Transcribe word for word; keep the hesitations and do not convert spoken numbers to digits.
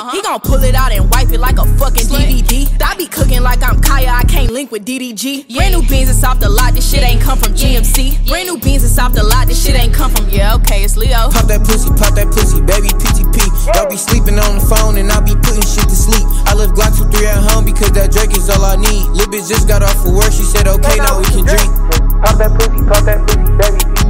Uh-huh. He gon' pull it out and wipe it like a fucking Slick. D V D. I be cooking like I'm Kaya, I can't link with D D G. Yeah. Brand new beans is off the lot, this shit ain't come from G M C. Yeah. Brand new beans is off the lot, this shit ain't come from, yeah, okay, it's Leo. Pop that pussy, pop that pussy, baby P T P. Y'all be sleeping on the phone and I be putting shit to sleep. I left Glock two three at home because that Drake is all I need. Lil' bitch just got off of work, she said okay, now we can drink. Pop that pussy, pop that pussy, baby P T P.